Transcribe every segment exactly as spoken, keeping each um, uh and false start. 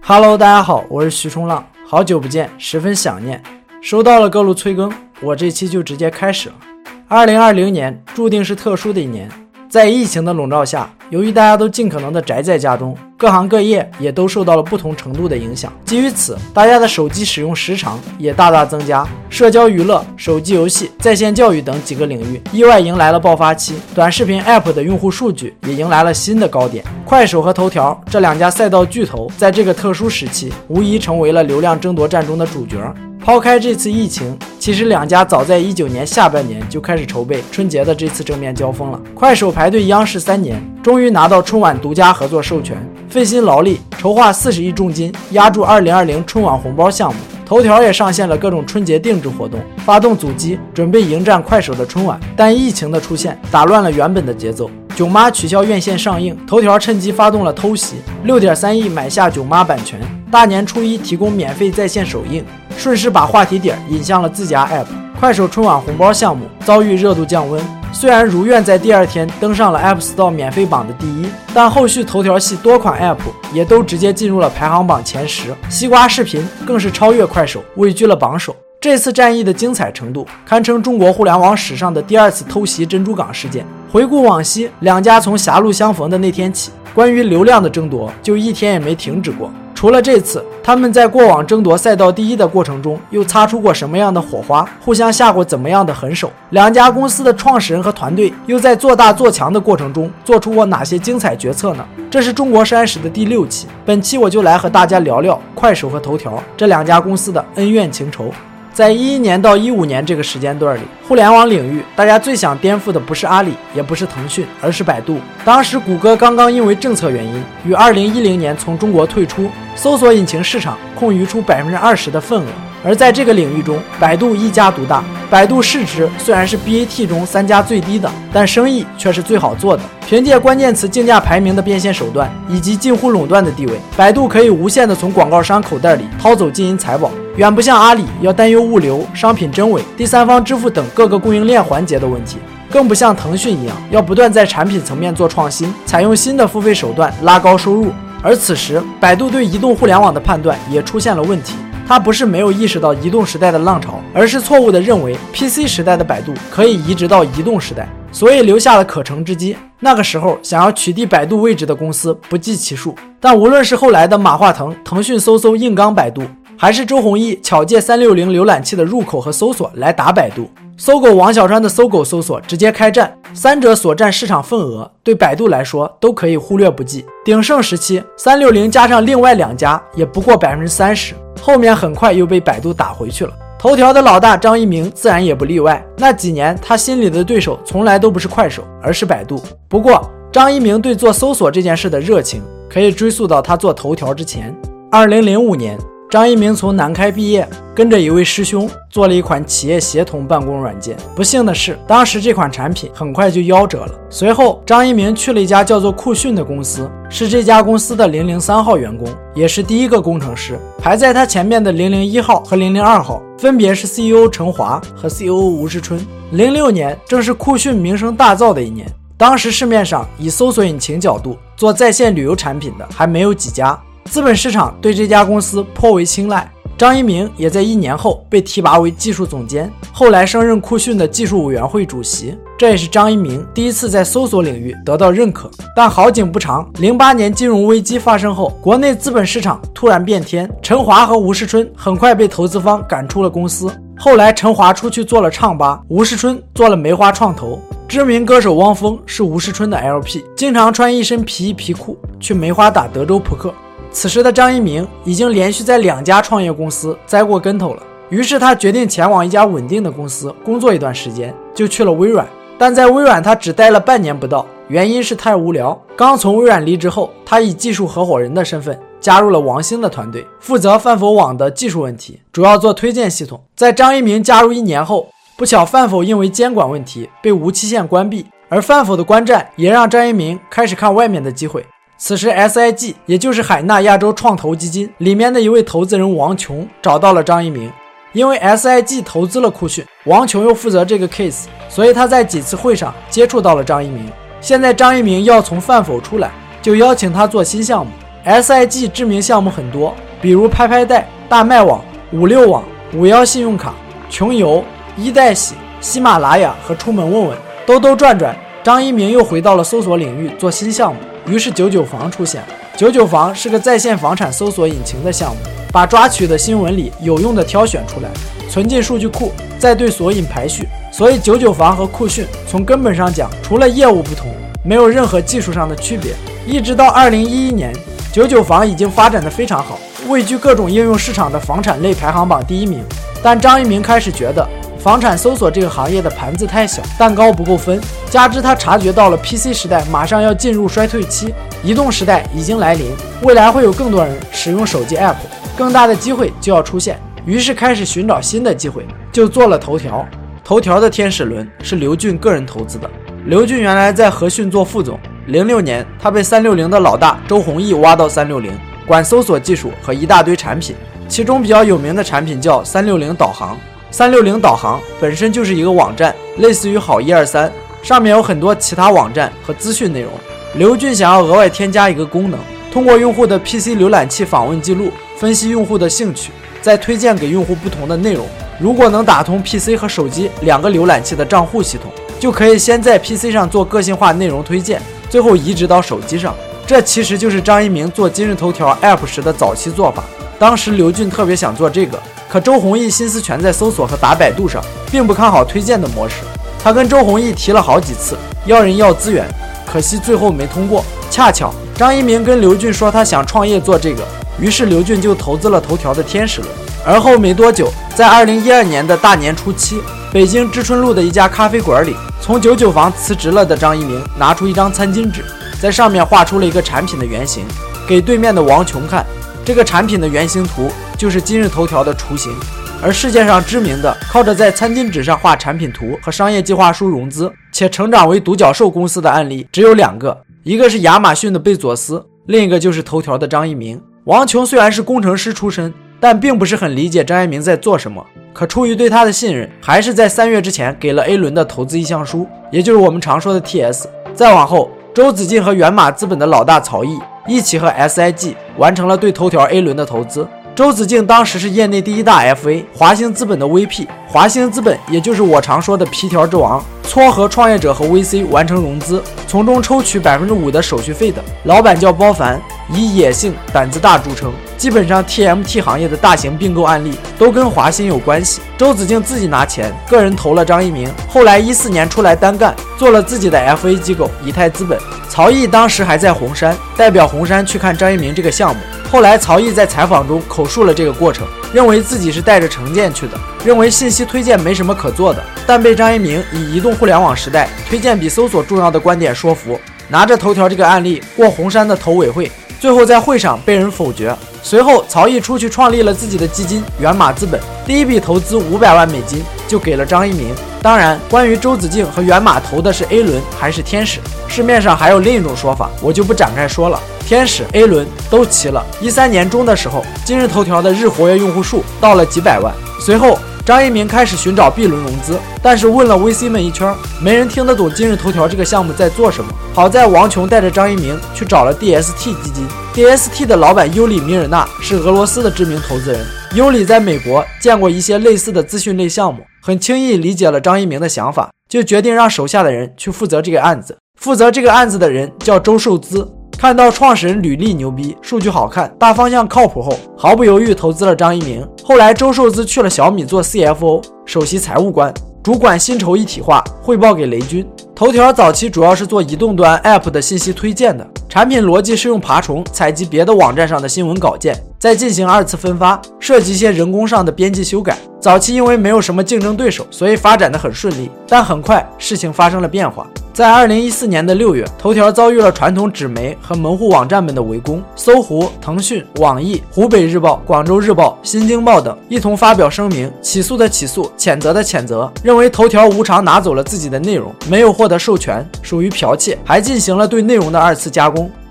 Hello， 大家好，我是徐冲浪，好久不见，十分想念。收到了各路催更，我这期就直接开始了。二零二零年注定是特殊的一年，在疫情的笼罩下，由于大家都尽可能的宅在家中，各行各业也都受到了不同程度的影响。基于此，大家的手机使用时长也大大增加，社交娱乐、手机游戏、在线教育等几个领域意外迎来了爆发期。短视频 App 的用户数据也迎来了新的高点。快手和头条这两家赛道巨头，在这个特殊时期，无疑成为了流量争夺战中的主角。抛开这次疫情，其实两家早在一九年下半年就开始筹备春节的这次正面交锋了。快手排队央视三年，终于拿到春晚独家合作授权，费心劳力筹划四十亿重金压住二零二零春晚红包项目。头条也上线了各种春节定制活动，发动阻击，准备迎战快手的春晚。但疫情的出现打乱了原本的节奏，囧妈取消院线上映，头条趁机发动了偷袭， 六点三亿买下囧妈版权，大年初一提供免费在线首映，顺势把话题点引向了自家 App。 快手春晚红包项目遭遇热度降温，虽然如愿在第二天登上了 App Store 免费榜的第一，但后续头条系多款 App 也都直接进入了排行榜前十，西瓜视频更是超越快手，位居了榜首。这次战役的精彩程度堪称中国互联网史上的第二次偷袭珍珠港事件。回顾往昔，两家从狭路相逢的那天起，关于流量的争夺就一天也没停止过。除了这次，他们在过往争夺赛道第一的过程中又擦出过什么样的火花，互相下过怎么样的狠手？两家公司的创始人和团队又在做大做强的过程中做出过哪些精彩决策呢？这是中国山史的第六期，本期我就来和大家聊聊快手和头条这两家公司的恩怨情仇。在一一年到一五年这个时间段里，互联网领域大家最想颠覆的不是阿里，也不是腾讯，而是百度。当时谷歌刚刚因为政策原因于二零一零年从中国退出，搜索引擎市场空余出 百分之二十 的份额。而在这个领域中，百度一家独大。百度市值虽然是 B A T 中三家最低的，但生意却是最好做的。凭借关键词竞价排名的变现手段以及近乎垄断的地位，百度可以无限的从广告商口袋里掏走金银财宝，远不像阿里要担忧物流、商品真伪、第三方支付等各个供应链环节的问题，更不像腾讯一样要不断在产品层面做创新，采用新的付费手段拉高收入。而此时，百度对移动互联网的判断也出现了问题。他不是没有意识到移动时代的浪潮，而是错误地认为 P C 时代的百度可以移植到移动时代，所以留下了可乘之机。那个时候想要取缔百度位置的公司不计其数，但无论是后来的马化腾、腾讯搜搜硬刚百度，还是周鸿祎巧借三六零浏览器的入口和搜索来打百度，搜狗王小川的搜狗搜索直接开战，三者所占市场份额对百度来说都可以忽略不计。鼎盛时期，三六零加上另外两家也不过 百分之三十， 后面很快又被百度打回去了。头条的老大张一鸣自然也不例外，那几年他心里的对手从来都不是快手，而是百度。不过张一鸣对做搜索这件事的热情可以追溯到他做头条之前。二零零五年，张一鸣从南开毕业，跟着一位师兄做了一款企业协同办公软件。不幸的是，当时这款产品很快就夭折了。随后张一鸣去了一家叫做酷讯的公司，是这家公司的零零三号员工，也是第一个工程师。排在他前面的零零一号和零零二号分别是 C E O 陈华和 C O O 吴世春。零六年正是酷讯名声大噪的一年，当时市面上以搜索引擎角度做在线旅游产品的还没有几家，资本市场对这家公司颇为青睐。张一鸣也在一年后被提拔为技术总监，后来升任酷讯的技术委员会主席。这也是张一鸣第一次在搜索领域得到认可。但好景不长，零八年金融危机发生后，国内资本市场突然变天，陈华和吴世春很快被投资方赶出了公司。后来陈华出去做了唱吧，吴世春做了梅花创投。知名歌手汪峰是吴世春的 L P， 经常穿一身皮衣皮裤去梅花打德州扑克。此时的张一鸣已经连续在两家创业公司栽过跟头了，于是他决定前往一家稳定的公司工作一段时间，就去了微软。但在微软他只待了半年不到，原因是太无聊。刚从微软离职后，他以技术合伙人的身份加入了王兴的团队，负责饭否网的技术问题，主要做推荐系统。在张一鸣加入一年后，不巧饭否因为监管问题被无期限关闭，而饭否的观战也让张一鸣开始看外面的机会。此时 S I G 也就是海纳亚洲创投基金里面的一位投资人王琼找到了张一鸣，因为 S I G 投资了酷讯，王琼又负责这个 case， 所以他在几次会上接触到了张一鸣。现在张一鸣要从饭否出来，就邀请他做新项目， S I G 知名项目很多，比如拍拍贷、大麦网、五六网、五幺信用卡、穷游、一代喜、喜马拉雅和出门问问。兜兜转转，张一鸣又回到了搜索领域做新项目，于是九九房出现了。九九房是个在线房产搜索引擎的项目，把抓取的新闻里有用的挑选出来，存进数据库，再对索引排序。所以九九房和酷讯从根本上讲，除了业务不同，没有任何技术上的区别。一直到二零一一年，九九房已经发展得非常好，位居各种应用市场的房产类排行榜第一名。但张一鸣开始觉得房产搜索这个行业的盘子太小，蛋糕不够分，加之他察觉到了 P C 时代马上要进入衰退期，移动时代已经来临，未来会有更多人使用手机 App， 更大的机会就要出现，于是开始寻找新的机会，就做了头条。头条的天使轮是刘俊个人投资的，刘俊原来在和讯做副总，零六年他被三六零的老大周鸿祎挖到三六零，管搜索技术和一大堆产品，其中比较有名的产品叫三六零导航。三六零导航本身就是一个网站，类似于好一二三，上面有很多其他网站和资讯内容。刘俊想要额外添加一个功能，通过用户的 P C 浏览器访问记录，分析用户的兴趣，再推荐给用户不同的内容。如果能打通 P C 和手机两个浏览器的账户系统，就可以先在 P C 上做个性化内容推荐，最后移植到手机上。这其实就是张一鸣做今日头条 App 时的早期做法。当时刘俊特别想做这个，可周鸿祎心思全在搜索和打百度上，并不看好推荐的模式。他跟周鸿祎提了好几次，要人要资源，可惜最后没通过。恰巧张一鸣跟刘俊说他想创业做这个，于是刘俊就投资了头条的天使轮。而后没多久，在二零一二年的大年初七，北京知春路的一家咖啡馆里，从九九房辞职了的张一鸣拿出一张餐巾纸，在上面画出了一个产品的原型，给对面的王琼看。这个产品的原型图就是今日头条的雏形。而世界上知名的靠着在餐巾纸上画产品图和商业计划书融资且成长为独角兽公司的案例只有两个，一个是亚马逊的贝佐斯，另一个就是头条的张一鸣。王琼虽然是工程师出身，但并不是很理解张一鸣在做什么，可出于对他的信任，还是在三月之前给了 A 轮的投资意向书，也就是我们常说的 T S。 再往后，周子敬和源码资本的老大曹毅一起和 S I G 完成了对头条 A 轮的投资。周子敬当时是业内第一大 F A， 华兴资本的 V P， 华兴资本也就是我常说的皮条之王，撮合创业者和 V C 完成融资，从中抽取 百分之五 的手续费的。老板叫包凡，以野性胆子大著称，基本上 T M T 行业的大型并购案例都跟华兴有关系。周子敬自己拿钱，个人投了张一鸣，后来一四年出来单干，做了自己的 F A 机构以太资本。曹毅当时还在红杉，代表红杉去看张一鸣这个项目。后来曹毅在采访中口述了这个过程，认为自己是带着成见去的，认为信息推荐没什么可做的，但被张一鸣以移动互联网时代推荐比搜索重要的观点说服，拿着头条这个案例过红杉的投委会，最后在会上被人否决。随后曹毅出去创立了自己的基金源码资本，第一笔投资五百万美金就给了张一鸣。当然，关于周子敬和源码投的是 A 轮还是天使，市面上还有另一种说法，我就不展开说了。天使 A 轮都齐了。一三年中的时候，今日头条的日活跃用户数到了几百万。随后张一鸣开始寻找 B 轮融资，但是问了 V C 们一圈，没人听得懂今日头条这个项目在做什么。好在王琼带着张一鸣去找了 D S T 基金， D S T 的老板尤里米尔纳是俄罗斯的知名投资人。尤里在美国见过一些类似的资讯类项目，很轻易理解了张一鸣的想法，就决定让手下的人去负责这个案子。负责这个案子的人叫周受资，看到创始人履历牛逼，数据好看，大方向靠谱后，毫不犹豫投资了张一鸣。后来周受资去了小米做 C F O， 首席财务官，主管薪酬一体化，汇报给雷军。头条早期主要是做移动端 App 的信息推荐的，产品逻辑是用爬虫采集别的网站上的新闻稿件，再进行二次分发，涉及一些人工上的编辑修改。早期因为没有什么竞争对手，所以发展的很顺利，但很快事情发生了变化。在二零一四年的六月，头条遭遇了传统纸媒和门户网站们的围攻，搜狐、腾讯、网易、湖北日报、广州日报、新京报等一同发表声明，起诉的起诉，谴责的谴责，认为头条无偿拿走了自己的内容，没有获得授权，属于剽窃，还进行了对内容的二次加工。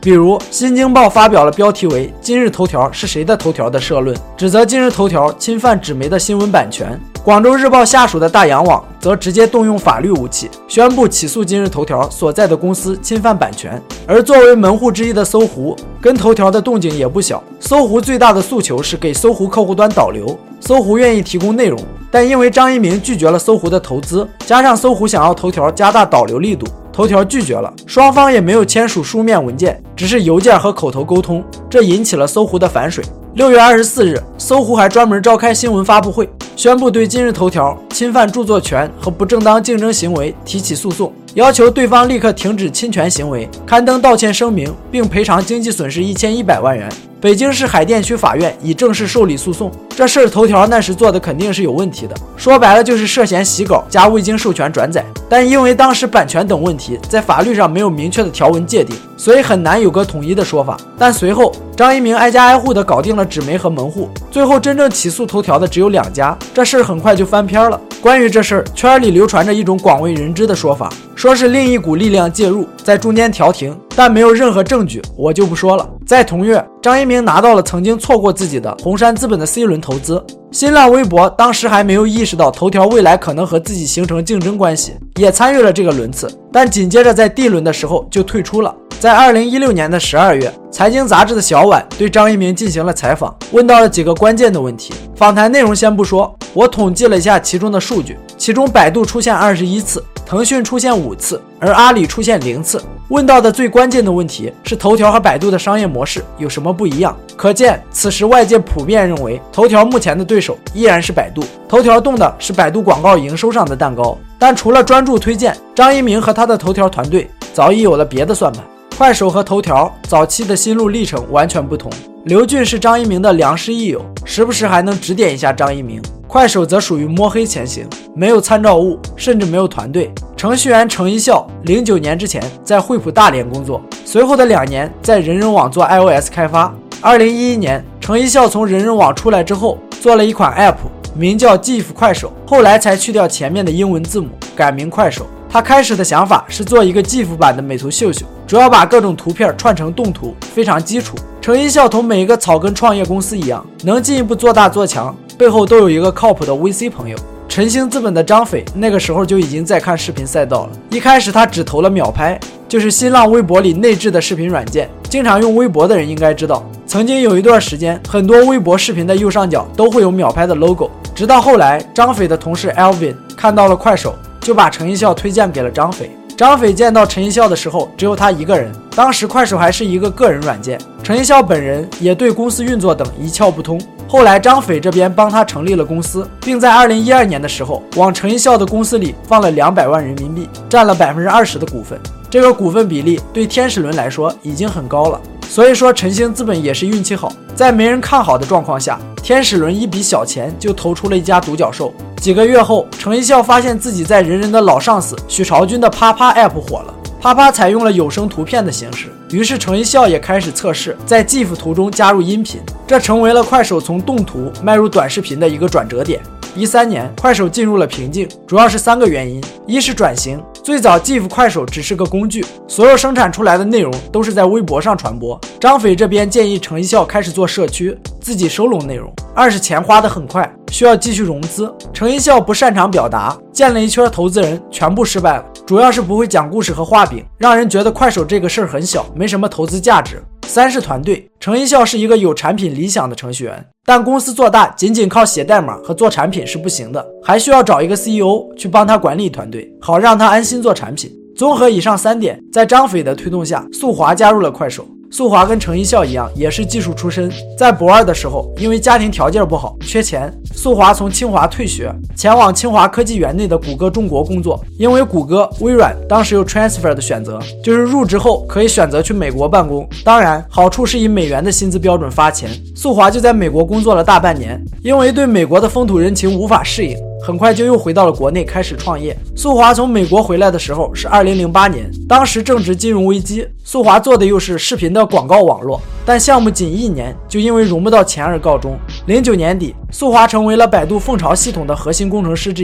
比如新京报发表了标题为今日头条是谁的头条的社论，指责今日头条侵犯纸媒的新闻版权。广州日报下属的大洋网则直接动用法律武器，宣布起诉今日头条所在的公司侵犯版权。而作为门户之一的搜狐跟头条的动静也不小，搜狐最大的诉求是给搜狐客户端导流，搜狐愿意提供内容，但因为张一鸣拒绝了搜狐的投资，加上搜狐想要头条加大导流力度，头条拒绝了，双方也没有签署书面文件，只是邮件和口头沟通，这引起了搜狐的反水。六月二十四日，搜狐还专门召开新闻发布会，宣布对今日头条侵犯著作权和不正当竞争行为提起诉讼，要求对方立刻停止侵权行为，刊登道歉声明，并赔偿经济损失一千一百万元。北京市海淀区法院已正式受理诉讼。这事儿头条那时做的肯定是有问题的，说白了就是涉嫌洗稿加未经授权转载，但因为当时版权等问题在法律上没有明确的条文界定，所以很难有个统一的说法。但随后张一鸣挨家挨户的搞定了纸媒和门户，最后真正起诉头条的只有两家，这事儿很快就翻篇了。关于这事儿，圈里流传着一种广为人知的说法，说是另一股力量介入，在中间调停，但没有任何证据，我就不说了。在同月，张一鸣拿到了曾经错过自己的红杉资本的 C 轮投资。新浪微博当时还没有意识到头条未来可能和自己形成竞争关系，也参与了这个轮次，但紧接着在 D 轮的时候就退出了。在二零一六年的十二月，财经杂志的小婉对张一鸣进行了采访，问到了几个关键的问题。访谈内容先不说，我统计了一下其中的数据，其中百度出现二十一次，腾讯出现五次，而阿里出现零次。问到的最关键的问题是头条和百度的商业模式有什么不一样，可见此时外界普遍认为头条目前的对手依然是百度，头条动的是百度广告营收上的蛋糕。但除了专注推荐，张一鸣和他的头条团队早已有了别的算盘。快手和头条早期的心路历程完全不同，刘俊是张一鸣的良师益友，时不时还能指点一下张一鸣。快手则属于摸黑前行，没有参照物，甚至没有团队。程序员程一笑零九年之前在惠普大连工作，随后的两年在人人网做 iOS 开发。二零一一年，程一笑从人人网出来之后，做了一款 App， 名叫 GIF 快手，后来才去掉前面的英文字母，改名快手。他开始的想法是做一个 GIF 版的美图秀秀，主要把各种图片串成动图，非常基础。程一笑同每一个草根创业公司一样，能进一步做大做强，背后都有一个靠谱的 V C 朋友。晨星资本的张斐那个时候就已经在看视频赛道了，一开始他只投了秒拍，就是新浪微博里内置的视频软件，经常用微博的人应该知道，曾经有一段时间，很多微博视频的右上角都会有秒拍的 logo。直到后来，张斐的同事 Alvin 看到了快手，就把程一笑推荐给了张斐。张斐见到陈一笑的时候，只有他一个人。当时快手还是一个个人软件，陈一笑本人也对公司运作等一窍不通。后来张斐这边帮他成立了公司，并在二零一二年的时候，往陈一笑的公司里放了两百万人民币，占了百分之二十的股份。这个股份比例对天使轮来说已经很高了。所以说晨星资本也是运气好，在没人看好的状况下，天使轮一笔小钱就投出了一家独角兽。几个月后，程一笑发现自己在人人的老上司许朝军的啪啪 app 火了，啪啪采用了有声图片的形式，于是程一笑也开始测试在 GIF 图中加入音频，这成为了快手从动图迈入短视频的一个转折点。一三年，快手进入了瓶颈，主要是三个原因：一是转型，最早 GIF 快手只是个工具，所有生产出来的内容都是在微博上传播。张斐这边建议程一笑开始做社区，自己收拢内容。二是钱花得很快，需要继续融资，程一笑不擅长表达，建了一圈投资人，全部失败了，主要是不会讲故事和画饼，让人觉得快手这个事儿很小，没什么投资价值。三是团队，程一笑是一个有产品理想的程序员，但公司做大仅仅靠写代码和做产品是不行的，还需要找一个 C E O 去帮他管理团队，好让他安心做产品。综合以上三点，在张斐的推动下，速滑加入了快手。速滑跟程一笑一样，也是技术出身，在博二的时候，因为家庭条件不好，缺钱，速滑从清华退学，前往清华科技园内的谷歌中国工作。因为谷歌、微软当时有 transfer 的选择，就是入职后可以选择去美国办公，当然好处是以美元的薪资标准发钱。速滑就在美国工作了大半年，因为对美国的风土人情无法适应，很快就又回到了国内开始创业。速滑从美国回来的时候是二零零八年，当时正值金融危机，速滑做的又是视频的广告网络，但项目仅一年就因为融不到钱而告终。零九年底，速滑成为了百度凤巢系统的核心工程师之一。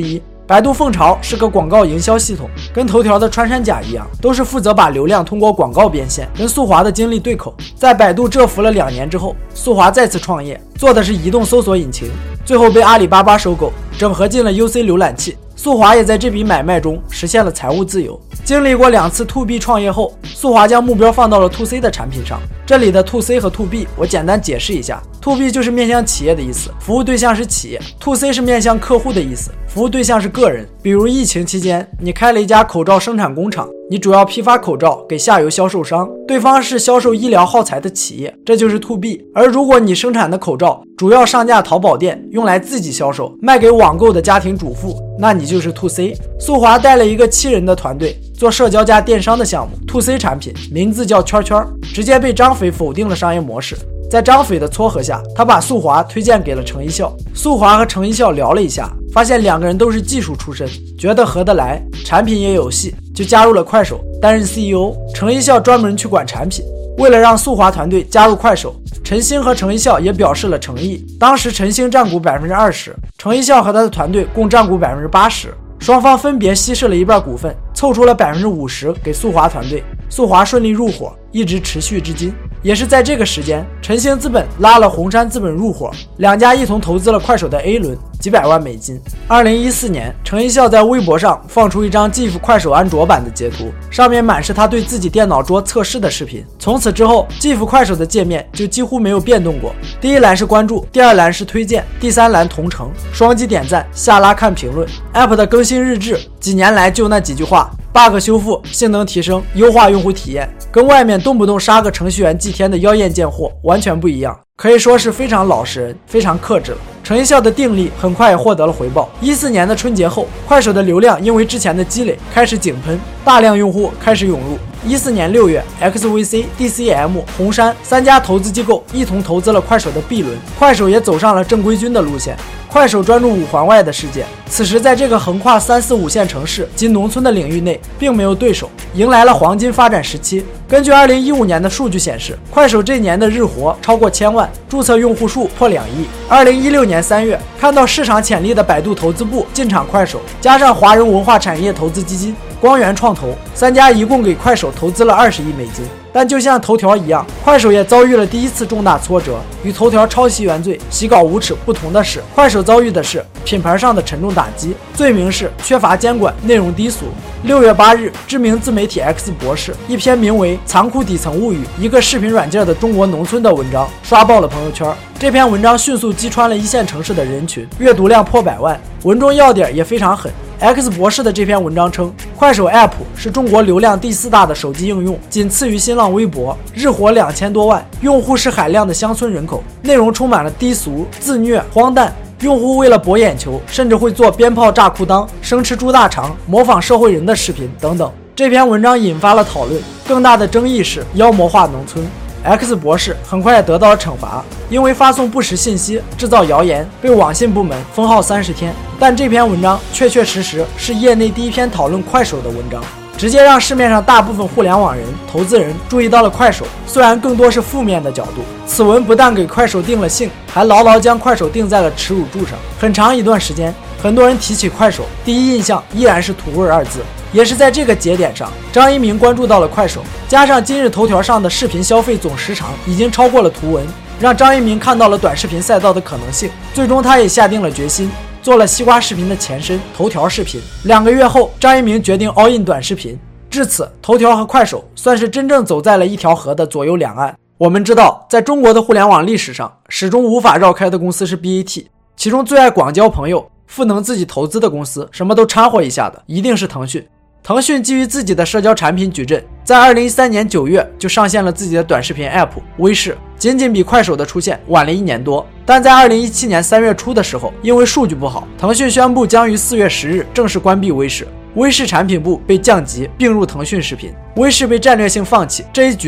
百度凤巢是个广告营销系统，跟头条的穿山甲一样，都是负责把流量通过广告变现，跟速滑的经历对口。在百度蛰伏了两年之后，速滑再次创业，做的是移动搜索引擎，最后被阿里巴巴收购，整合进了 U C 浏览器。速滑也在这笔买卖中实现了财务自由。经历过两次 to B 创业后，速滑将目标放到了 to C 的产品上。这里的 to C 和 to B 我简单解释一下。to B 就是面向企业的意思，服务对象是企业； to C 是面向客户的意思，服务对象是个人。比如疫情期间，你开了一家口罩生产工厂，你主要批发口罩给下游销售商，对方是销售医疗耗材的企业，这就是 to B。 而如果你生产的口罩主要上架淘宝店，用来自己销售，卖给网购的家庭主妇，那你就是 to C。 速滑带了一个七人的团队做社交加电商的项目 to C 产品，名字叫圈圈，直接被张斐否定了商业模式。在张斐的撮合下，他把速滑推荐给了程一笑。速滑和程一笑聊了一下，发现两个人都是技术出身，觉得合得来，产品也有戏，就加入了快手，担任 C E O。 程一笑专门去管产品。为了让速滑团队加入快手，陈星和程一笑也表示了诚意。当时陈星占股 百分之二十， 程一笑和他的团队共占股 百分之八十， 双方分别稀释了一半股份，凑出了 百分之五十 给速滑团队。速滑顺利入伙，一直持续至今。也是在这个时间，晨星资本拉了红杉资本入伙，两家一同投资了快手的 A 轮，几百万美金。二零一四年，程一笑在微博上放出一张 GIF 快手安卓版的截图，上面满是他对自己电脑桌测试的视频。从此之后 ，GIF 快手的界面就几乎没有变动过。第一栏是关注，第二栏是推荐，第三栏同城，双击点赞，下拉看评论。App 的更新日志，几年来就那几句话。bug 修复，性能提升，优化用户体验，跟外面动不动杀个程序员祭天的妖艳贱货完全不一样，可以说是非常老实人，非常克制了。程一笑的定力很快也获得了回报。一四年的春节后，快手的流量因为之前的积累开始井喷，大量用户开始涌入。一四年六月 ，X V C、D C M、红杉三家投资机构一同投资了快手的 B 轮，快手也走上了正规军的路线。快手专注五环外的世界，此时在这个横跨三四五线城市及农村的领域内，并没有对手，迎来了黄金发展时期。根据二零一五年的数据显示，快手这年的日活超过千万，注册用户数破两亿。二零一六年三月，看到市场潜力的百度投资部进场快手，加上华人文化产业投资基金、光源创投三家，一共给快手投资了二十亿美金。但就像头条一样，快手也遭遇了第一次重大挫折。与头条抄袭原罪、洗稿无耻不同的是，快手遭遇的是品牌上的沉重打击，罪名是缺乏监管、内容低俗。六月八日，知名自媒体 X 博士一篇名为《残酷底层物语：一个视频软件的中国农村》的文章刷爆了朋友圈。这篇文章迅速击穿了一线城市的人群，阅读量破百万，文中要点也非常狠。X 博士的这篇文章称，快手 App 是中国流量第四大的手机应用，仅次于新浪微博，日活两千多万，用户是海量的乡村人口，内容充满了低俗、自虐、荒诞。用户为了博眼球，甚至会做鞭炮炸裤裆、生吃猪大肠、模仿社会人的视频等等。这篇文章引发了讨论，更大的争议是妖魔化农村。X 博士很快也得到了惩罚，因为发送不实信息、制造谣言，被网信部门封号三十天。但这篇文章确确实实是业内第一篇讨论快手的文章，直接让市面上大部分互联网人、投资人注意到了快手，虽然更多是负面的角度。此文不但给快手定了性，还牢牢将快手定在了耻辱柱上。很长一段时间，很多人提起快手，第一印象依然是土味二字。也是在这个节点上，张一鸣关注到了快手，加上今日头条上的视频消费总时长已经超过了图文，让张一鸣看到了短视频赛道的可能性。最终他也下定了决心，做了西瓜视频的前身头条视频。两个月后，张一鸣决定 all in 短视频。至此，头条和快手算是真正走在了一条河的左右两岸。我们知道，在中国的互联网历史上，始终无法绕开的公司是 B A T， 其中最爱广交朋友、赋能自己投资的公司，什么都掺和一下的，一定是腾讯。腾讯基于自己的社交产品矩阵，在二零一三年九月就上线了自己的短视频 App 微视，仅仅比快手的出现晚了一年多。但在二零一七年三月初的时候，因为数据不好，腾讯宣布将于四月十日正式关闭微视，微视产品部被降级并入腾讯视频，微视被战略性放弃。这一举动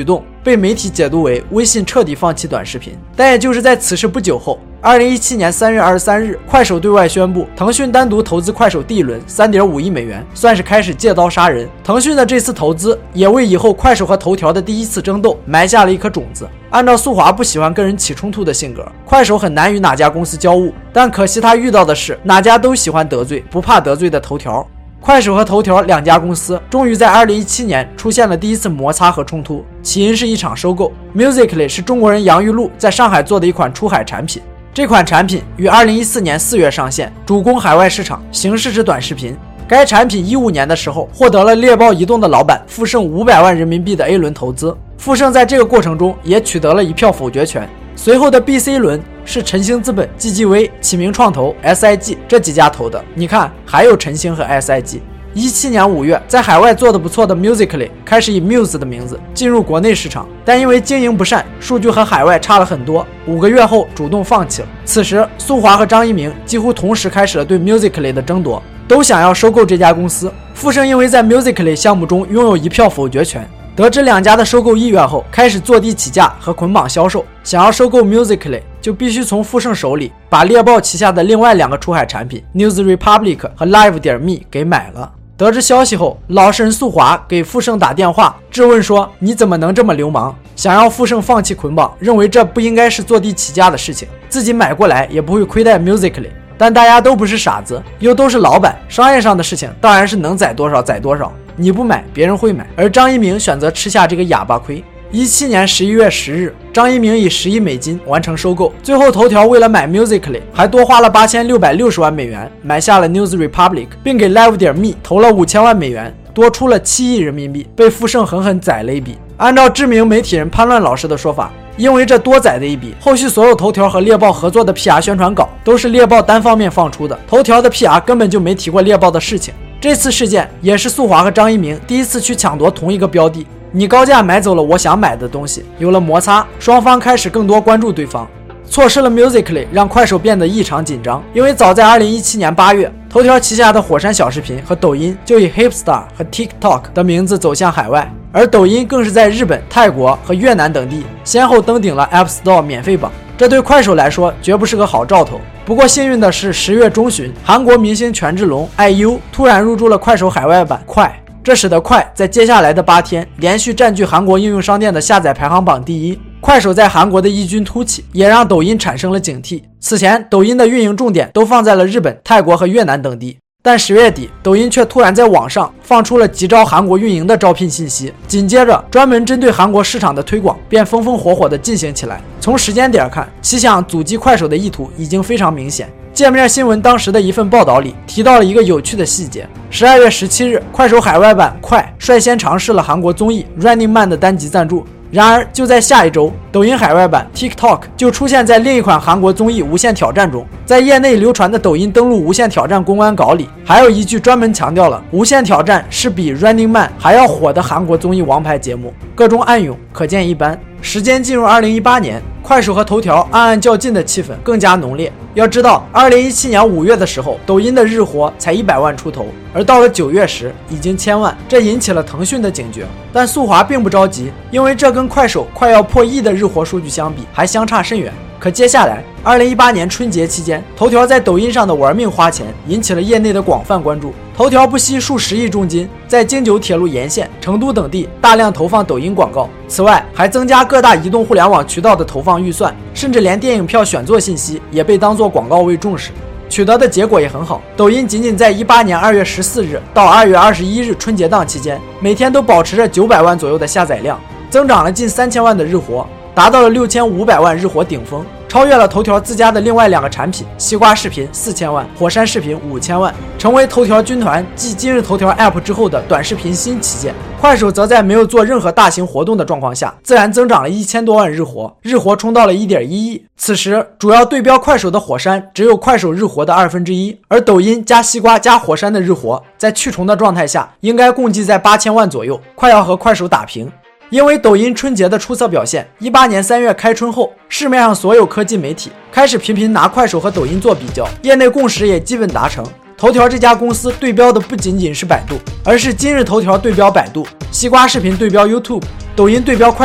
被媒体解读为微信彻底放弃短视频。但也就是在此事不久后，二零一七年三月二十三日，快手对外宣布，腾讯单独投资快手第一轮 三点五亿美元，算是开始借刀杀人。腾讯的这次投资也为以后快手和头条的第一次争斗埋下了一颗种子。按照速滑不喜欢跟人起冲突的性格，快手很难与哪家公司交恶，但可惜他遇到的是哪家都喜欢得罪，不怕得罪的头条。快手和头条两家公司终于在二零一七年出现了第一次摩擦和冲突，起因是一场收购。Musical.ly 是中国人杨玉露在上海做的一款出海产品，这款产品于二零一四年四月上线，主攻海外市场，形式是短视频。该产品一五年的时候获得了猎豹移动的老板富盛五百万人民币的 A 轮投资，富盛在这个过程中也取得了一票否决权。随后的 B C 轮是晨星资本、G G V、启明创投、S I G 这几家投的。你看，还有晨星和 S I G。一七年五月，在海外做得不错的 Musical.ly 开始以 Muse 的名字进入国内市场，但因为经营不善，数据和海外差了很多，五个月后主动放弃了。此时，速滑和张一鸣几乎同时开始了对 Musical.ly 的争夺，都想要收购这家公司。富盛因为在 Musical.ly 项目中拥有一票否决权，得知两家的收购意愿后，开始坐地起价和捆绑销售。想要收购 Musical.ly， 就必须从富盛手里把猎豹旗下的另外两个出海产品 News Republic 和 Live 点 me 给买了。得知消息后，老实人速滑给富盛打电话质问说：“你怎么能这么流氓？想要富盛放弃捆绑，认为这不应该是坐地起价的事情，自己买过来也不会亏待 Musical.ly。”但大家都不是傻子，又都是老板，商业上的事情当然是能宰多少宰多少，你不买别人会买。而张一鸣选择吃下这个哑巴亏。一七年十一月十日，张一鸣以十亿美金完成收购。最后头条为了买 Musical.ly 还多花了八千六百六十万美元买下了 News Republic， 并给 Live 点 me 投了五千万美元，多出了七亿人民币，被富盛狠狠宰了一笔。按照知名媒体人潘乱老师的说法，因为这多宰的一笔，后续所有头条和猎豹合作的 P R 宣传稿都是猎豹单方面放出的，头条的 P R 根本就没提过猎豹的事情。这次事件也是速滑和张一鸣第一次去抢夺同一个标的，你高价买走了我想买的东西，有了摩擦，双方开始更多关注对方。错失了 Musical.ly 让快手变得异常紧张，因为早在二零一七年八月，头条旗下的火山小视频和抖音就以 Hipstar 和 TikTok 的名字走向海外，而抖音更是在日本、泰国和越南等地先后登顶了 App Store 免费榜，这对快手来说绝不是个好兆头。不过幸运的是，十月中旬，韩国明星权志龙 I U 突然入驻了快手海外版快，这使得快在接下来的八天连续占据韩国应用商店的下载排行榜第一。快手在韩国的异军突起，也让抖音产生了警惕。此前，抖音的运营重点都放在了日本、泰国和越南等地，但十月底，抖音却突然在网上放出了急招韩国运营的招聘信息，紧接着专门针对韩国市场的推广便风风火火地进行起来。从时间点看，其想阻击快手的意图已经非常明显。界面新闻当时的一份报道里提到了一个有趣的细节：十二月十七日，快手海外版快率先尝试了韩国综艺 Running Man 的单集赞助。然而，就在下一周，抖音海外版 TikTok 就出现在另一款韩国综艺《无限挑战》中。在业内流传的抖音登陆《无限挑战》公关稿里，还有一句专门强调了《无限挑战》是比 Running Man 还要火的韩国综艺王牌节目，各种暗涌可见一斑。时间进入二零一八年，快手和头条暗暗较劲的气氛更加浓烈。要知道，二零一七年五月的时候，抖音的日活才一百万出头，而到了九月时已经千万，这引起了腾讯的警觉。但速滑并不着急，因为这跟快手快要破亿的日活数据相比，还相差甚远。可接下来，二零一八年春节期间，头条在抖音上的玩命花钱，引起了业内的广泛关注。头条不惜数十亿重金，在京九铁路沿线、成都等地大量投放抖音广告。此外，还增加各大移动互联网渠道的投放预算，甚至连电影票选座信息也被当作广告位重视。取得的结果也很好，抖音仅仅在一八年二月十四日到二月二十一日春节档期间，每天都保持着九百万左右的下载量，增长了近三千万的日活，达到了六千五百万日活顶峰，超越了头条自家的另外两个产品西瓜视频四千万，火山视频五千万，成为头条军团继今日头条 App 之后的短视频新旗舰。快手则在没有做任何大型活动的状况下，自然增长了一千多万日活，日活冲到了 一点一亿。此时主要对标快手的火山只有快手日活的二分之一，而抖音加西瓜加火山的日活在去重的状态下应该共计在八千万左右，快要和快手打平。因为抖音春节的出色表现，一八年三月开春后，市面上所有科技媒体开始频频拿快手和抖音做比较，业内共识也基本达成。头条这家公司对标的不仅仅是百度，而是今日头条对标百度，西瓜视频对标 YouTube， 抖音对标快手。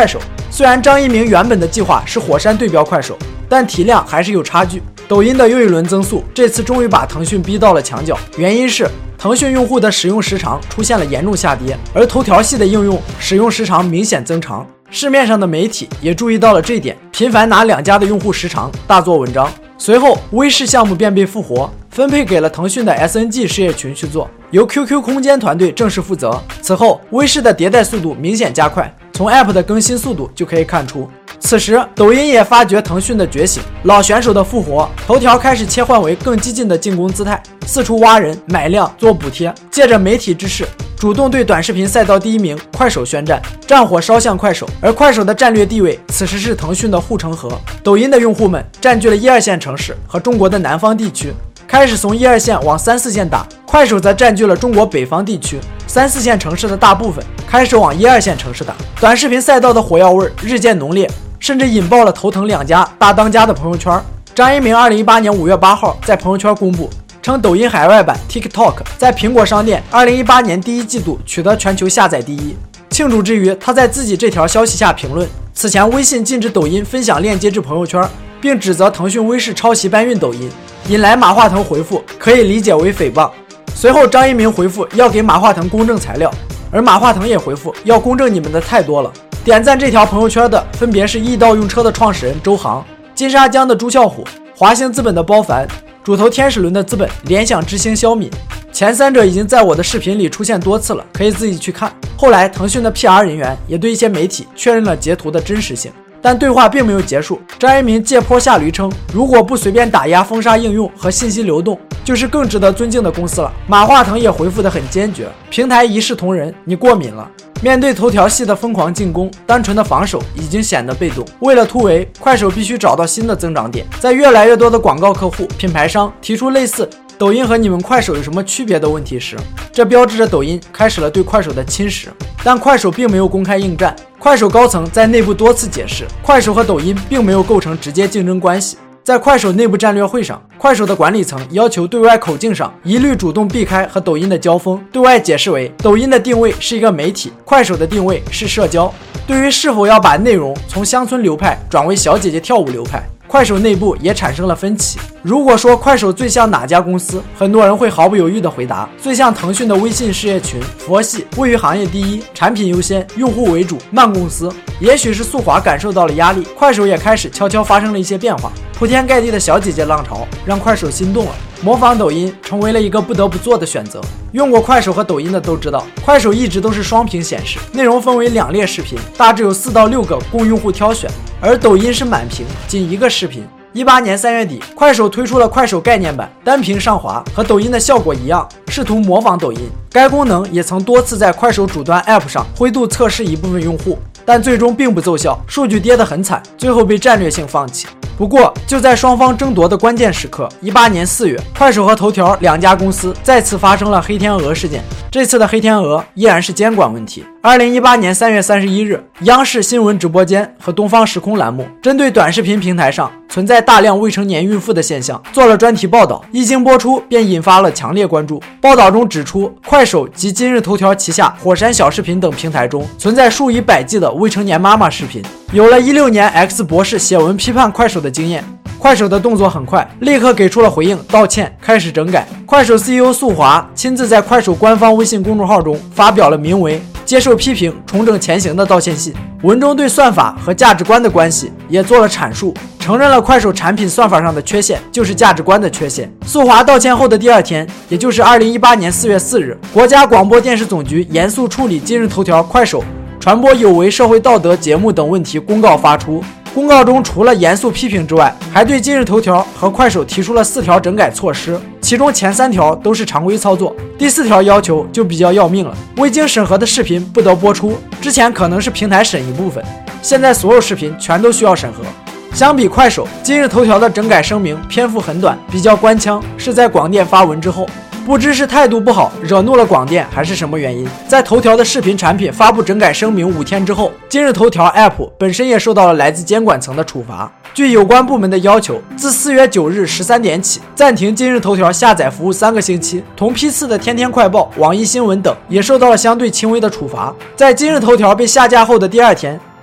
虽然张一鸣原本的计划是火山对标快手，但体量还是有差距。抖音的又一轮增速，这次终于把腾讯逼到了墙角。原因是腾讯用户的使用时长出现了严重下跌，而头条系的应用使用时长明显增长。市面上的媒体也注意到了这一点，频繁拿两家的用户时长大做文章。随后，微视项目便被复活，分配给了腾讯的 S N G 事业群去做，由 Q Q 空间团队正式负责。此后，微视的迭代速度明显加快，从 App 的更新速度就可以看出。此时，抖音也发觉腾讯的觉醒，老选手的复活，头条开始切换为更激进的进攻姿态，四处挖人、买量、做补贴，借着媒体之势，主动对短视频赛道第一名快手宣战，战火烧向快手。而快手的战略地位此时是腾讯的护城河，抖音的用户们占据了一二线城市和中国的南方地区，开始从一二线往三四线打，快手则占据了中国北方地区三四线城市的大部分，开始往一二线城市打。短视频赛道的火药味日渐浓烈，甚至引爆了头疼两家大当家的朋友圈。张一鸣二零一八年五月八号在朋友圈公布，称抖音海外版 TikTok 在苹果商店二零一八年第一季度取得全球下载第一。庆祝之余，他在自己这条消息下评论：此前微信禁止抖音分享链接至朋友圈，并指责腾讯微视抄袭搬运抖音，引来马化腾回复可以理解为诽谤。随后张一鸣回复要给马化腾公证材料，而马化腾也回复要公证你们的太多了。点赞这条朋友圈的分别是易到用车的创始人周航、金沙江的朱啸虎、华兴资本的包凡、主投天使轮的资本、联想之星肖敏。前三者已经在我的视频里出现多次了，可以自己去看。后来腾讯的 P R 人员也对一些媒体确认了截图的真实性，但对话并没有结束。张一鸣借坡下驴称，如果不随便打压封杀应用和信息流动，就是更值得尊敬的公司了。马化腾也回复得很坚决，平台一视同仁，你过敏了。面对头条系的疯狂进攻，单纯的防守已经显得被动。为了突围，快手必须找到新的增长点。在越来越多的广告客户、品牌商提出类似抖音和你们快手有什么区别的问题时，这标志着抖音开始了对快手的侵蚀。但快手并没有公开应战，快手高层在内部多次解释，快手和抖音并没有构成直接竞争关系。在快手内部战略会上，快手的管理层要求对外口径上一律主动避开和抖音的交锋，对外解释为抖音的定位是一个媒体，快手的定位是社交。对于是否要把内容从乡村流派转为小姐姐跳舞流派，快手内部也产生了分歧。如果说快手最像哪家公司，很多人会毫不犹豫地回答，最像腾讯的微信事业群，佛系，位于行业第一，产品优先，用户为主，慢公司。也许是速滑感受到了压力，快手也开始悄悄发生了一些变化。铺天盖地的小姐姐浪潮让快手心动了，模仿抖音成为了一个不得不做的选择。用过快手和抖音的都知道，快手一直都是双屏显示，内容分为两列视频，大致有四到六个供用户挑选，而抖音是满屏，仅一个视频。一八年三月底，快手推出了快手概念版，单屏上滑，和抖音的效果一样，试图模仿抖音。该功能也曾多次在快手主端 App 上灰度测试一部分用户，但最终并不奏效，数据跌得很惨，最后被战略性放弃。不过，就在双方争夺的关键时刻，一八年四月，快手和头条两家公司再次发生了黑天鹅事件。这次的黑天鹅依然是监管问题。二零一八年三月三十一日，央视新闻直播间和东方时空栏目针对短视频平台上存在大量未成年孕妇的现象做了专题报道，一经播出便引发了强烈关注。报道中指出，快手及今日头条旗下火山小视频等平台中存在数以百计的未成年妈妈视频。有了一六年 X 博士写文批判快手的经验，快手的动作很快，立刻给出了回应，道歉，开始整改。快手 C E O 宿华亲自在快手官方微信公众号中发表了名为接受批评，重整前行的道歉信，文中对算法和价值观的关系也做了阐述，承认了快手产品算法上的缺陷就是价值观的缺陷。宿华道歉后的第二天，也就是二零一八年四月四日，国家广播电视总局严肃处理今日头条、快手传播有违社会道德节目等问题公告发出。公告中除了严肃批评之外，还对今日头条和快手提出了四条整改措施，其中前三条都是常规操作，第四条要求就比较要命了，未经审核的视频不得播出。之前可能是平台审一部分，现在所有视频全都需要审核。相比快手，今日头条的整改声明篇幅很短，比较官腔，是在广电发文之后。不知是态度不好惹怒了广电，还是什么原因，在头条的视频产品发布整改声明五天之后，今日头条 App 本身也受到了来自监管层的处罚。据有关部门的要求，自四月九日十三点起暂停今日头条下载服务三个星期，同批次的天天快报、网易新闻等也受到了相对轻微的处罚。在今日头条被下架后的第二天，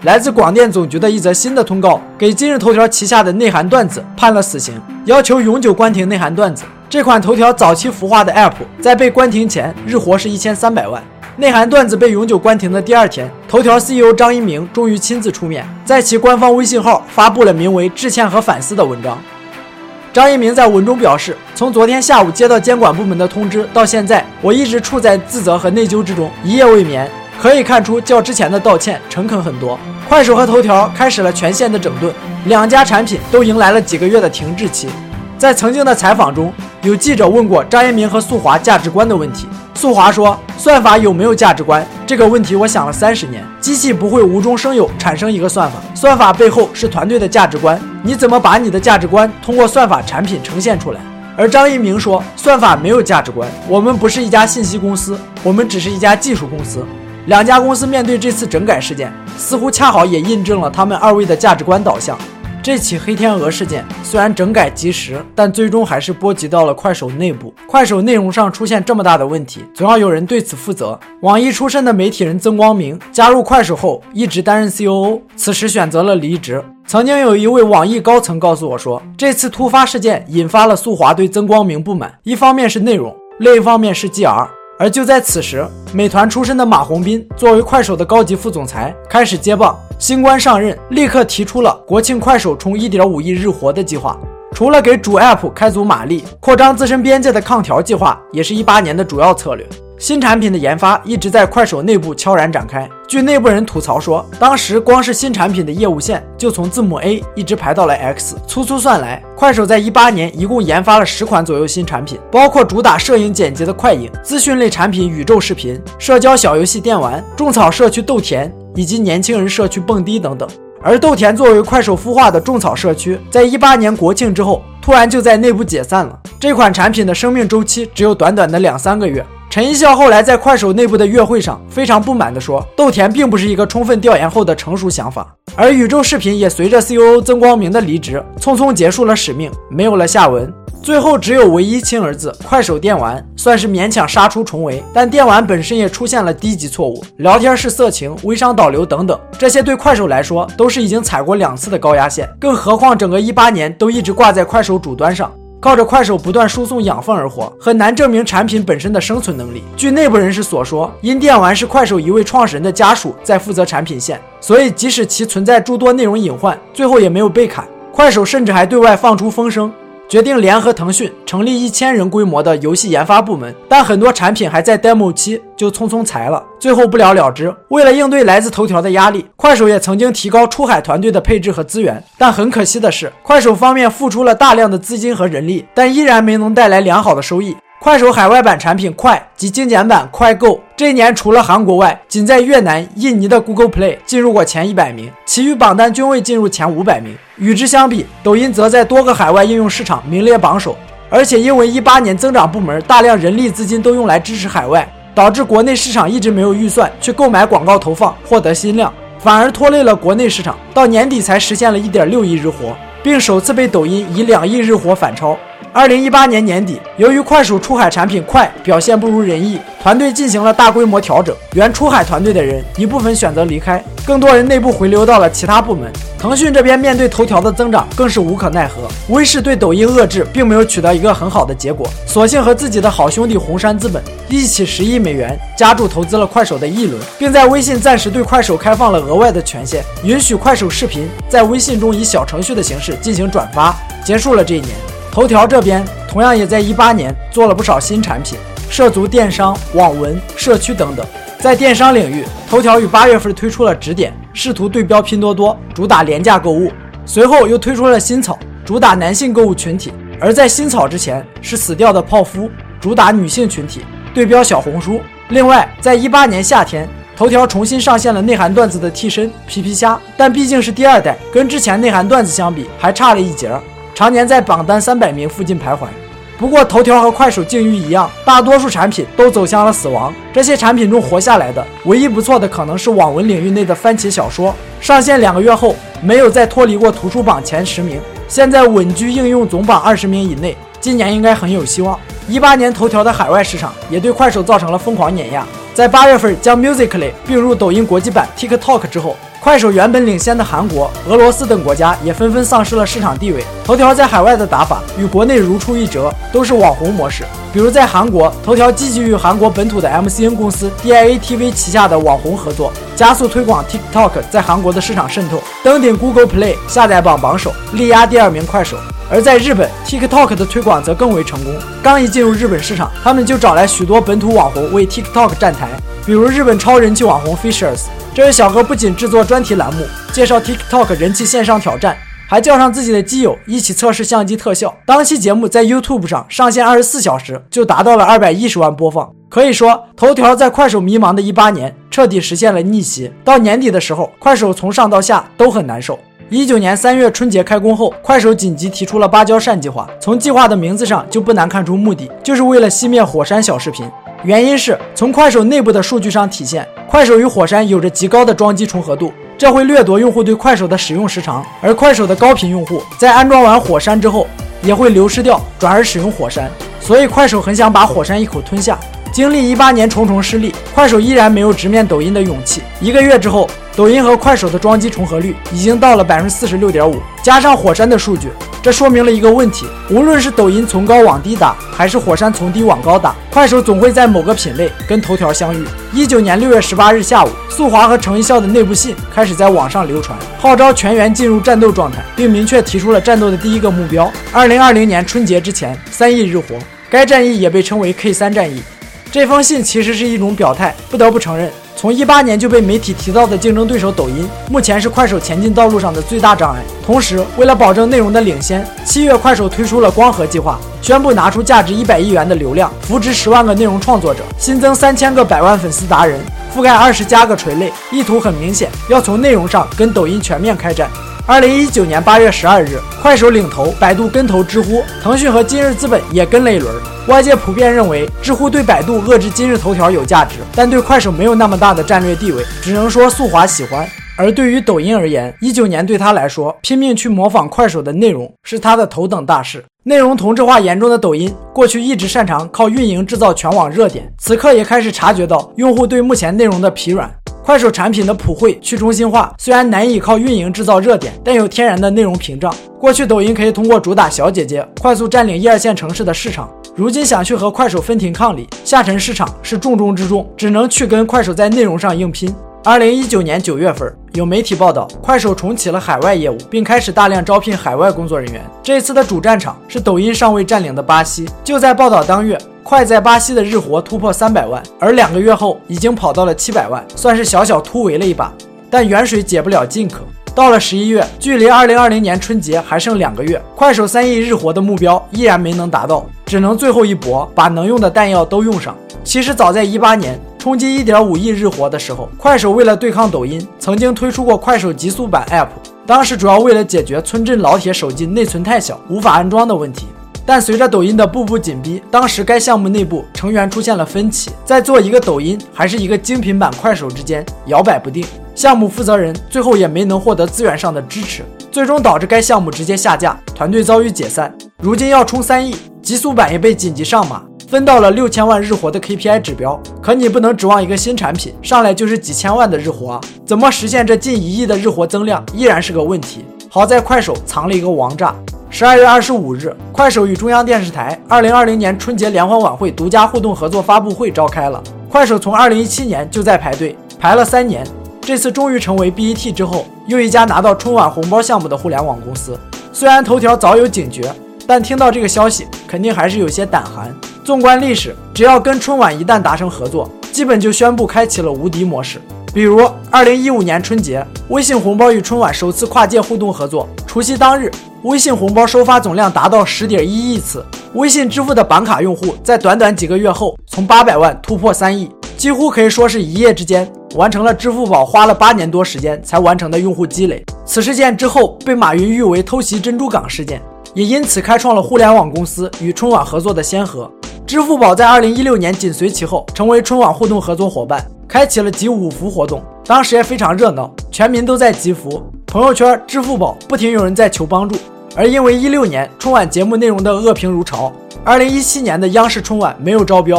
来自广电总局的一则新的通告给今日头条旗下的内涵段子判了死刑，要求永久关停内涵段子。这款头条早期孵化的 App 在被关停前日活是一千三百万。内涵段子被永久关停的第二天，头条 C E O 张一鸣终于亲自出面，在其官方微信号发布了名为《致歉和反思》的文章。张一鸣在文中表示，从昨天下午接到监管部门的通知到现在，我一直处在自责和内疚之中，一夜未眠。可以看出较之前的道歉诚恳很多。快手和头条开始了全线的整顿，两家产品都迎来了几个月的停滞期。在曾经的采访中，有记者问过张一鸣和速滑价值观的问题，速滑说，算法有没有价值观这个问题我想了三十年，机器不会无中生有产生一个算法，算法背后是团队的价值观，你怎么把你的价值观通过算法产品呈现出来。而张一鸣说，算法没有价值观，我们不是一家信息公司，我们只是一家技术公司。两家公司面对这次整改事件，似乎恰好也印证了他们二位的价值观导向。这起黑天鹅事件虽然整改及时，但最终还是波及到了快手内部。快手内容上出现这么大的问题，总要有人对此负责。网易出身的媒体人曾光明加入快手后，一直担任 C O O， 此时选择了离职。曾经有一位网易高层告诉我说，这次突发事件引发了速滑对曾光明不满，一方面是内容，另一方面是 G R。而就在此时，美团出身的马洪斌作为快手的高级副总裁开始接棒，新官上任立刻提出了国庆快手冲 一点五亿日活的计划。除了给主 App 开足马力，扩张自身边界的抗调计划也是一八年的主要策略。新产品的研发一直在快手内部悄然展开。据内部人吐槽说，当时光是新产品的业务线就从字母 A 一直排到了 X。粗粗算来，快手在一八年一共研发了十款左右新产品，包括主打摄影剪辑的快影、资讯类产品宇宙视频、社交小游戏电玩、种草社区豆田以及年轻人社区蹦迪等等。而豆田作为快手孵化的种草社区，在一八年国庆之后突然就在内部解散了。这款产品的生命周期只有短短的两三个月。陈一笑后来在快手内部的月会上非常不满地说，豆田并不是一个充分调研后的成熟想法。而宇宙视频也随着 C O O 曾光明的离职匆匆结束了使命，没有了下文。最后只有唯一亲儿子快手电玩算是勉强杀出重围，但电玩本身也出现了低级错误，聊天室色情、微商导流等等，这些对快手来说都是已经踩过两次的高压线，更何况整个一八年都一直挂在快手主端上，靠着快手不断输送养分而活，很难证明产品本身的生存能力。据内部人士所说，因电玩是快手一位创始人的家属在负责产品线，所以即使其存在诸多内容隐患，最后也没有被砍。快手甚至还对外放出风声，决定联合腾讯成立一千人规模的游戏研发部门，但很多产品还在 demo 期就匆匆裁了，最后不了了之。为了应对来自头条的压力，快手也曾经提高出海团队的配置和资源，但很可惜的是，快手方面付出了大量的资金和人力，但依然没能带来良好的收益。快手海外版产品快及精简版快购这一年除了韩国外，仅在越南、印尼的 Google Play 进入过前一百名，其余榜单均未进入前五百名。与之相比，抖音则在多个海外应用市场名列榜首，而且因为一八年增长部门大量人力资金都用来支持海外，导致国内市场一直没有预算去购买广告投放获得新量，反而拖累了国内市场，到年底才实现了 一点六亿日活，并首次被抖音以两亿日活反超。二零一八年年底，由于快手出海产品快表现不如人意，团队进行了大规模调整，原出海团队的人一部分选择离开，更多人内部回流到了其他部门。腾讯这边面对头条的增长更是无可奈何，微视对抖音遏制并没有取得一个很好的结果，索性和自己的好兄弟红杉资本一起十亿美元加注投资了快手的一轮，并在微信暂时对快手开放了额外的权限，允许快手视频在微信中以小程序的形式进行转发，结束了这一年。头条这边同样也在一八年做了不少新产品，涉足电商、网文、社区等等。在电商领域，头条于八月份推出了直点，试图对标拼多多，主打廉价购物。随后又推出了新草，主打男性购物群体。而在新草之前是死掉的泡芙，主打女性群体，对标小红书。另外，在一八年夏天，头条重新上线了内涵段子的替身皮皮虾，但毕竟是第二代，跟之前内涵段子相比还差了一截，常年在榜单三百名附近徘徊。不过头条和快手境遇一样，大多数产品都走向了死亡。这些产品中活下来的唯一不错的可能是网文领域内的番茄小说，上线两个月后没有再脱离过图书榜前十名，现在稳居应用总榜二十名以内，今年应该很有希望。一八年头条的海外市场也对快手造成了疯狂碾压，在八月份将 Musical.ly 并入抖音国际版 TikTok 之后， 快手原本领先的韩国、俄罗斯等国家也纷纷丧失了市场地位。头条在海外的打法与国内如出一辙，都是网红模式。比如在韩国，头条积极与韩国本土的 M C N 公司 D I A T V 旗下的网红合作，加速推广 TikTok 在韩国的市场渗透，登顶 Google Play 下载榜榜首，力压第二名快手。而在日本 ，TikTok 的推广则更为成功。刚一进入日本市场，他们就找来许多本土网红为 TikTok 站台，比如日本超人气网红 Fishers。这位小哥不仅制作专题栏目，介绍 TikTok 人气线上挑战，还叫上自己的基友一起测试相机特效。当期节目在 YouTube 上上线二十四小时，就达到了二百一十万播放。可以说，头条在快手迷茫的一八年彻底实现了逆袭。到年底的时候，快手从上到下都很难受。一九年三月春节开工后，快手紧急提出了芭蕉扇计划。从计划的名字上就不难看出目的，就是为了熄灭火山小视频。原因是从快手内部的数据上体现，快手与火山有着极高的装机重合度，这会掠夺用户对快手的使用时长，而快手的高频用户在安装完火山之后也会流失掉，转而使用火山，所以快手很想把火山一口吞下。经历一八年重重失利，快手依然没有直面抖音的勇气。一个月之后，抖音和快手的装机重合率已经到了 百分之四十六点五， 加上火山的数据，这说明了一个问题：无论是抖音从高往低打，还是火山从低往高打，快手总会在某个品类跟头条相遇。一九年六月十八日下午，速滑和程一笑的内部信开始在网上流传，号召全员进入战斗状态，并明确提出了战斗的第一个目标：二零二零年春节之前三亿日活。该战役也被称为 K 三 战役。这封信其实是一种表态，不得不承认，从一八年就被媒体提到的竞争对手抖音，目前是快手前进道路上的最大障碍。同时，为了保证内容的领先，七月快手推出了光合计划，宣布拿出价值一百亿元的流量，扶植十万个内容创作者，新增三千个百万粉丝达人，覆盖二十加个垂类，意图很明显，要从内容上跟抖音全面开战。二零一九年八月十二日，快手领头，百度跟投知乎，腾讯和今日资本也跟了一轮。外界普遍认为，知乎对百度遏制今日头条有价值，但对快手没有那么大的战略地位，只能说速滑喜欢。而对于抖音而言，一九年对他来说，拼命去模仿快手的内容是他的头等大事。内容同质化严重的抖音，过去一直擅长靠运营制造全网热点，此刻也开始察觉到用户对目前内容的疲软。快手产品的普惠去中心化虽然难以靠运营制造热点，但有天然的内容屏障。过去抖音可以通过主打小姐姐快速占领一二线城市的市场，如今想去和快手分庭抗礼，下沉市场是重中之重，只能去跟快手在内容上硬拼。二零一九年九月份，有媒体报道，快手重启了海外业务，并开始大量招聘海外工作人员。这次的主战场是抖音尚未占领的巴西。就在报道当月，快在巴西的日活突破三百万，而两个月后已经跑到了七百万，算是小小突围了一把。但远水解不了近渴。到了十一月，距离二零二零年春节还剩两个月，快手三亿日活的目标依然没能达到，只能最后一搏，把能用的弹药都用上。其实早在一八年冲击 一点五亿日活的时候，快手为了对抗抖音，曾经推出过快手极速版 App， 当时主要为了解决村镇老铁手机内存太小无法安装的问题。但随着抖音的步步紧逼，当时该项目内部成员出现了分歧，在做一个抖音还是一个精品版快手之间摇摆不定，项目负责人最后也没能获得资源上的支持，最终导致该项目直接下架，团队遭遇解散。如今要冲三亿，极速版也被紧急上马，分到了六千万日活的 K P I 指标，可你不能指望一个新产品上来就是几千万的日活啊，怎么实现这近一亿的日活增量依然是个问题。好在快手藏了一个王炸。十二月二十五日，快手与中央电视台二零二零年春节联欢晚会独家互动合作发布会召开了。快手从二零一七年就在排队，排了三年，这次终于成为 B E T 之后又一家拿到春晚红包项目的互联网公司。虽然头条早有警觉，但听到这个消息肯定还是有些胆寒。纵观历史，只要跟春晚一旦达成合作，基本就宣布开启了无敌模式。比如二零一五年春节，微信红包与春晚首次跨界互动合作，除夕当日，微信红包收发总量达到 十点一亿次，微信支付的绑卡用户在短短几个月后从八百万突破三亿，几乎可以说是一夜之间完成了支付宝花了八年多时间才完成的用户积累。此事件之后被马云誉为偷袭珍珠港事件，也因此开创了互联网公司与春晚合作的先河。支付宝在二零一六年紧随其后，成为春晚互动合作伙伴，开启了集五福活动，当时也非常热闹，全民都在集福，朋友圈、支付宝不停有人在求帮助。而因为一六年春晚节目内容的恶评如潮，二零一七年的央视春晚没有招标，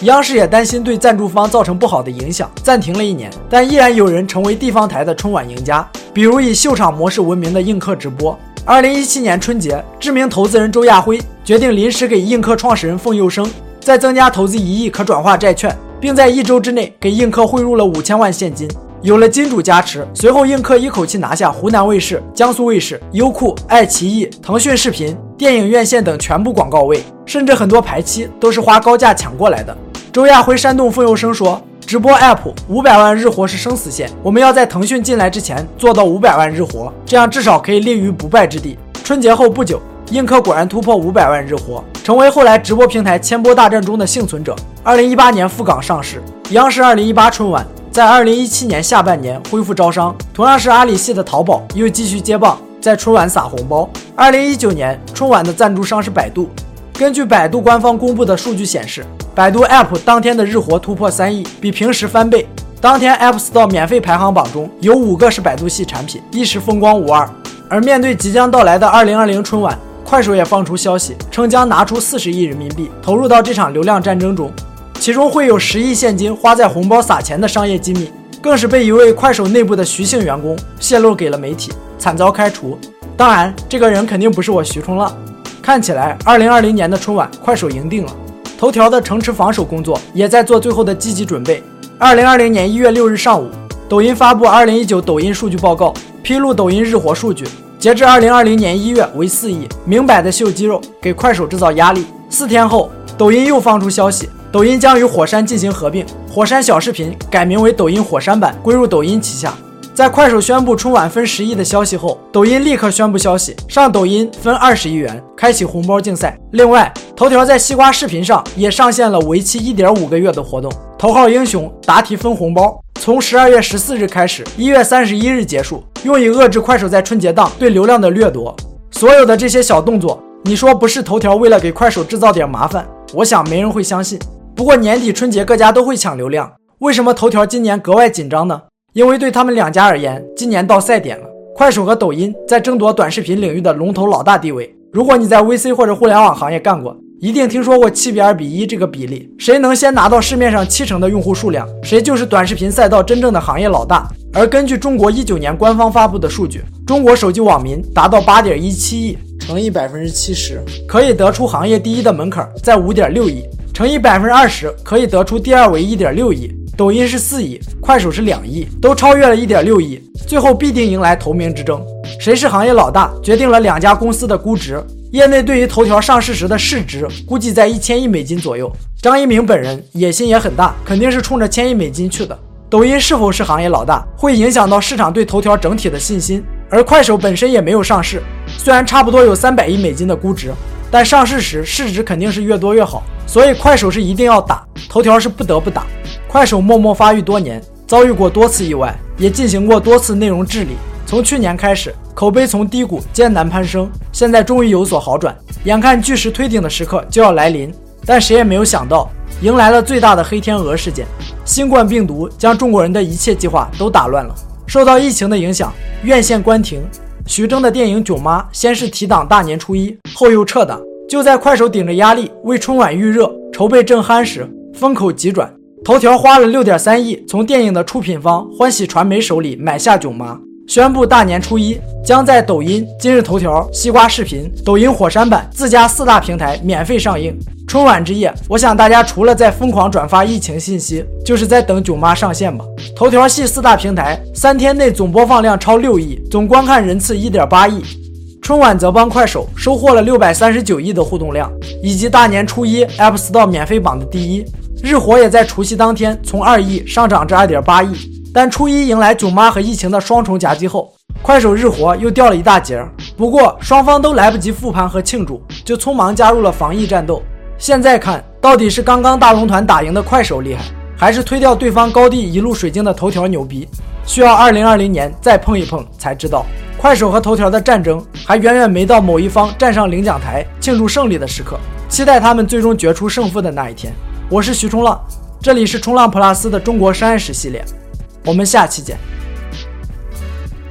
央视也担心对赞助方造成不好的影响，暂停了一年，但依然有人成为地方台的春晚赢家，比如以秀场模式闻名的映客直播。二零一七年春节，知名投资人周亚辉决定临时给映客创始人凤佑生再增加投资一亿可转化债券，并在一周之内给映客汇入了五千万现金。有了金主加持，随后映客一口气拿下湖南卫视、江苏卫视、优酷、爱奇艺、腾讯视频、电影院线等全部广告位，甚至很多排期都是花高价抢过来的。周亚辉煽动凤佑生说，直播 app 五百万日活是生死线，我们要在腾讯进来之前做到五百万日活，这样至少可以立于不败之地。春节后不久，映客果然突破五百万日活，成为后来直播平台千播大战中的幸存者。二零一八年赴港上市，央视二零一八春晚在二零一七年下半年恢复招商，同样是阿里系的淘宝又继续接棒，在春晚撒红包。二零一九年春晚的赞助商是百度，根据百度官方公布的数据显示，百度 App 当天的日活突破三亿，比平时翻倍。当天 App Store 免费排行榜中有五个是百度系产品，一时风光无二。而面对即将到来的二零二零春晚，快手也放出消息，称将拿出四十亿人民币投入到这场流量战争中，其中会有十亿现金花在红包撒钱的商业机密，更是被一位快手内部的徐姓员工泄露给了媒体，惨遭开除。当然，这个人肯定不是我徐冲浪。看起来二零二零年的春晚快手赢定了，头条的城池防守工作也在做最后的积极准备。二零二零年一月六日上午，抖音发布二零一九抖音数据报告，披露抖音日活数据，截至二零二零年一月为四亿，明摆的秀肌肉，给快手制造压力。四天后，抖音又放出消息，抖音将与火山进行合并，火山小视频改名为抖音火山版，归入抖音旗下。在快手宣布春晚分十亿的消息后，抖音立刻宣布消息，上抖音分二十亿元，开启红包竞赛。另外，头条在西瓜视频上也上线了为期 一点五个月的活动，头号英雄答题分红包，从十二月十四日开始，一月三十一日结束，用以遏制快手在春节档对流量的掠夺。所有的这些小动作，你说不是头条为了给快手制造点麻烦，我想没人会相信。不过年底春节各家都会抢流量，为什么头条今年格外紧张呢？因为对他们两家而言，今年到赛点了。快手和抖音在争夺短视频领域的龙头老大地位。如果你在 V C 或者互联网行业干过，一定听说过七比二比一这个比例，谁能先拿到市面上七成的用户数量，谁就是短视频赛道真正的行业老大。而根据中国一九年官方发布的数据，中国手机网民达到 八点一七亿，乘以 百分之七十， 可以得出行业第一的门槛在 五点六亿，乘以 百分之二十， 可以得出第二为 一点六亿。抖音是四亿，快手是两亿，都超越了 一点六亿，最后必定迎来头名之争。谁是行业老大，决定了两家公司的估值。业内对于头条上市时的市值估计在一千亿美金左右。张一鸣本人野心也很大，肯定是冲着千亿美金去的。抖音是否是行业老大，会影响到市场对头条整体的信心。而快手本身也没有上市，虽然差不多有三百亿美金的估值，但上市时市值肯定是越多越好，所以快手是一定要打，头条是不得不打。快手默默发育多年，遭遇过多次意外，也进行过多次内容治理。从去年开始，口碑从低谷艰难攀升，现在终于有所好转，眼看巨石推顶的时刻就要来临。但谁也没有想到，迎来了最大的黑天鹅事件。新冠病毒将中国人的一切计划都打乱了。受到疫情的影响，院线关停，徐峥的电影《囧妈》先是提档大年初一，后又撤档。就在快手顶着压力为春晚预热，筹备正酣时，风口急转，头条花了 六点三亿从电影的出品方欢喜传媒手里买下囧妈，宣布大年初一将在抖音、今日头条、西瓜视频、抖音火山版自家四大平台免费上映。春晚之夜，我想大家除了在疯狂转发疫情信息，就是在等囧妈上线吧。头条系四大平台三天内总播放量超六亿，总观看人次 一点八亿。春晚则帮快手收获了六百三十九亿的互动量，以及大年初一 App Store 免费榜的第一。日活也在除夕当天从二亿上涨至 二点八亿。但初一迎来囧妈和疫情的双重夹击后，快手日活又掉了一大截。不过双方都来不及复盘和庆祝，就匆忙加入了防疫战斗。现在看，到底是刚刚大龙团打赢的快手厉害，还是推掉对方高地一路水晶的头条牛逼？需要二零二零年再碰一碰才知道。快手和头条的战争还远远没到某一方站上领奖台庆祝胜利的时刻，期待他们最终决出胜负的那一天。我是徐冲浪，这里是冲浪 plus 的中国商业史系列，我们下期见。